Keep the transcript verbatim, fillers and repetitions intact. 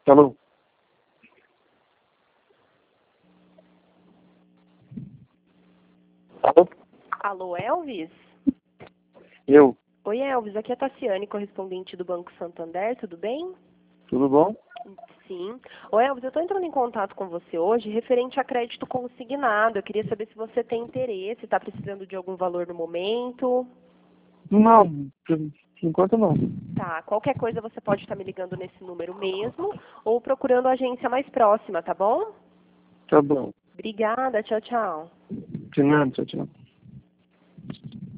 Alô? Alô? Alô, Elvis? Eu? Oi, Elvis, aqui é a Tassiane, correspondente do Banco Santander, tudo bem? Tudo bom? Sim. Ô, Elvis, eu estou entrando em contato com você hoje referente a crédito consignado. Eu queria saber se você tem interesse, está precisando de algum valor no momento. Não, por enquanto não. Tá, qualquer coisa você pode estar me ligando nesse número mesmo ou procurando a agência mais próxima, tá bom? Tá bom. Obrigada, tchau, tchau. De nada, tchau, tchau.